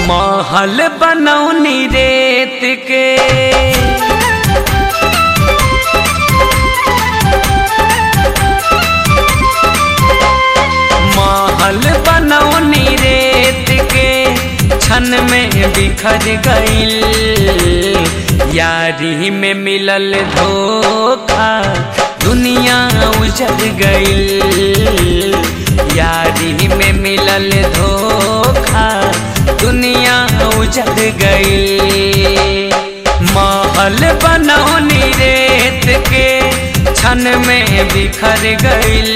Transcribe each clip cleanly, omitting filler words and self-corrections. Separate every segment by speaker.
Speaker 1: महल बनौनी रेत के महल बनौनी रेत के क्षण में बिखर गइल यारी में मिलल धोखा दुनिया उजड़ गइल यारी में मिलल धोखा दुनिया उजड़ गइल महल बनौनी रेत के क्षण में बिखर गइल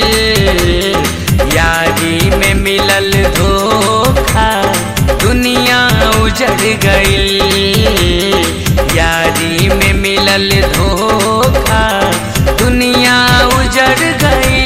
Speaker 1: यारी में मिलल धोखा दुनिया उजड़ गइल यारी में मिलल धोखा दुनिया उजड़ गइल।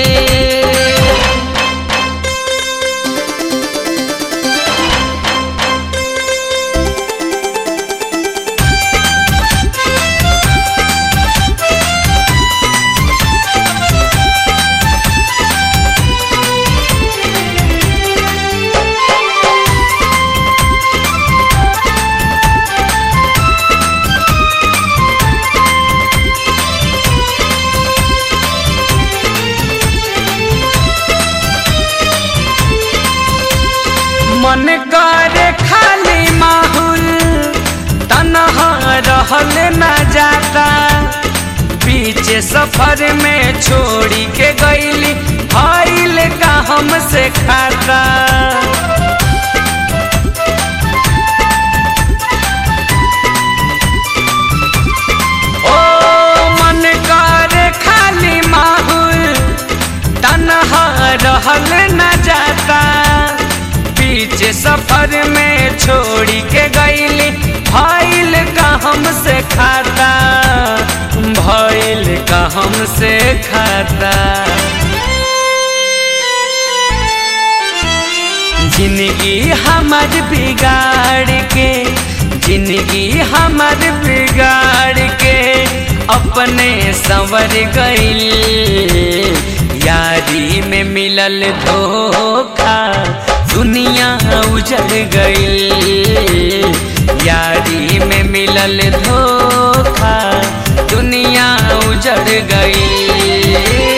Speaker 1: मन करे खाली माहौल तन्हा रहल न जाता बीच सफर में छोड़ी के गइली भइल का हमसे खाता ओ मन करे खाली माहौल तन्हा रहल न जाता बीच सफर में छोड़ी के गइली भइल का हमसे खाता भइल का हमसे खाता जिंदगी हमर बिगाड़ के जिंदगी हमर बिगाड़ के अपने संवर गइल यारी में मिलल धोखा दुनिया उजड़ गइल यारी में मिलल धोखा दुनिया उजड़ गइल।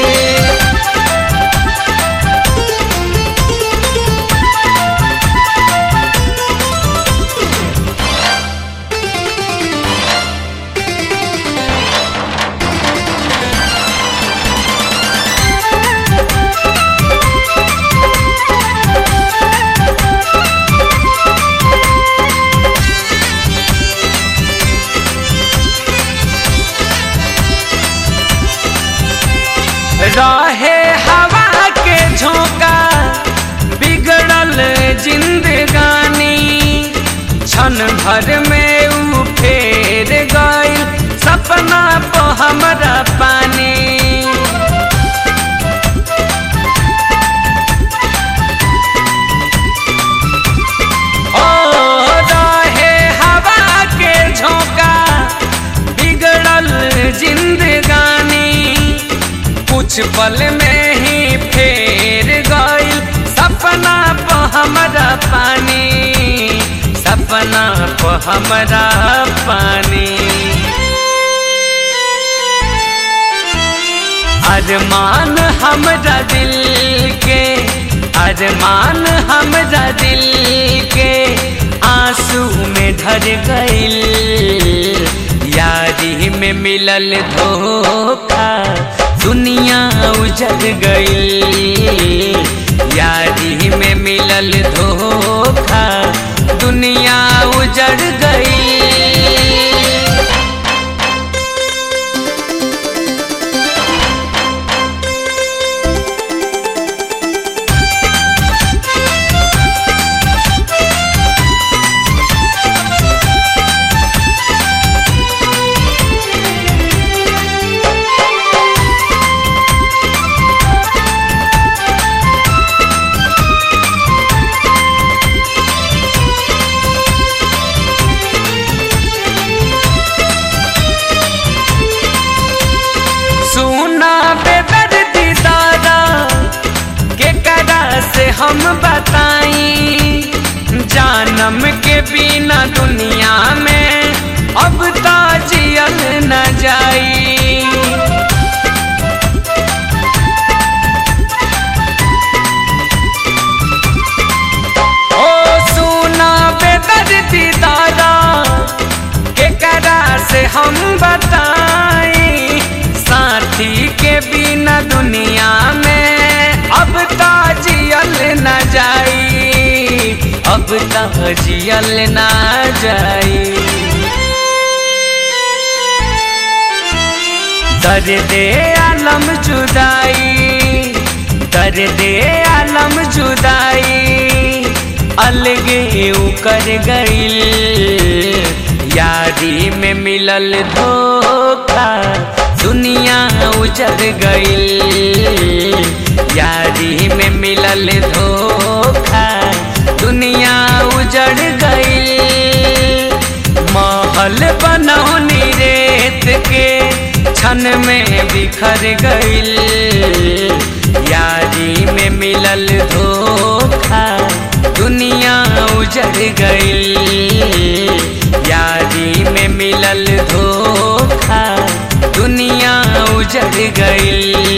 Speaker 1: रहे हवा के झोंका बिगड़ल जिंदगानी क्षण भर में ऊ फेर गइल सपना पे हमरा पानी ओ रहे हवा के झोंका बिगड़ल जिंदगानी कुछ पल में ही फेर गइल सपना पे हमरा पानी सपना पे हमरा पानी अरमान हमरा दिल के अरमान हमरा दिल के आंसू में ढर गइल यारी में मिलल धोखा दुनिया उजड़ गइल यारी में मिलल धोखा दुनिया उजड़ गइल। हम बताई जानम बिना दुनिया में अब ता जियल न जाई। ओ सुना बेदर्दी दादा केकरा से हम बताई, साथी के बिना दुनिया में अब ता जियल न जाई, अब ता जियल न जाई। दर्द आलम जुदाई, दर्द आलम जुदाई अलगे उकर गइल, यारी में मिलल धोखा दुनिया उजड़ गइल, यारी में मिलल धोखा दुनिया उजड़ गइल। महल बनौनी रेत के क्षण में बिखर गइल, यारी में मिलल धोखा दुनिया उजड़ गइल, यारी में मिलल धोखा दुनिया उजड़ गइल।